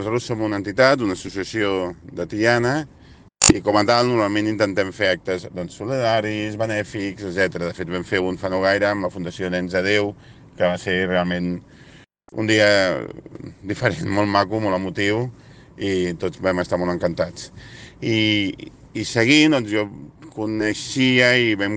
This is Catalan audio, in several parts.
Nosaltres som una entitat, una associació de Tiana, i com a tal normalment intentem fer actes solidaris, benèfics, etc. De fet vam fer un fa no gaire amb la Fundació Nens de Déu, que va ser realment un dia diferent, molt maco, molt emotiu, i tots vam estar molt encantats. I seguint, doncs jo coneixia i vam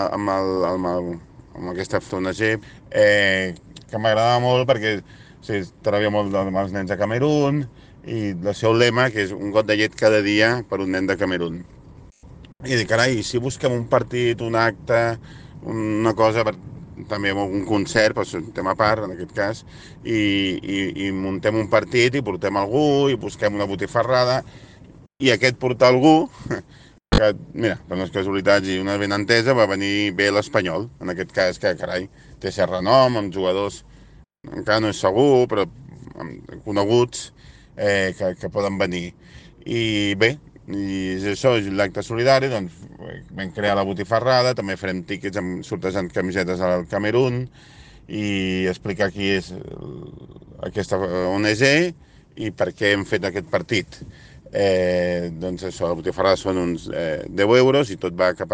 amb aquesta FONAG, que m'agradava molt perquè treballa molt amb els nens de Camerún, i el seu lema, que és un got de llet cada dia per un nen de Camerún. I dic, carai, si busquem un partit, un acte, una cosa, també un concert, però és un tema a part, en aquest cas, i muntem un partit i portem algú, i busquem una botifarrada, i aquest portar algú, que, mira, per les casualitats i una benentesa, va venir bé l'Espanyol, en aquest cas, que, carai, té cert renom, amb jugadors, encara no és segur, però coneguts, que poden venir. I bé, i és això, és l'acte solidari, doncs vam crear la botifarrada, també farem tíquets sortejant camisetes al Camerún, i explicar qui és aquesta ONG i per què hem fet aquest partit. Doncs això, la botifarrada són uns 10 euros i tot va cap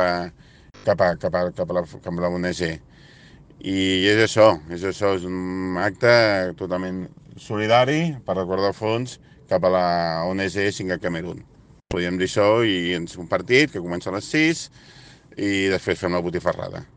a la ONG. I és un acte totalment solidari per recordar el fons cap a la ONG Singa Camerún. Podríem dir això i és un partit que comença a les 6 i després fem la botifarrada.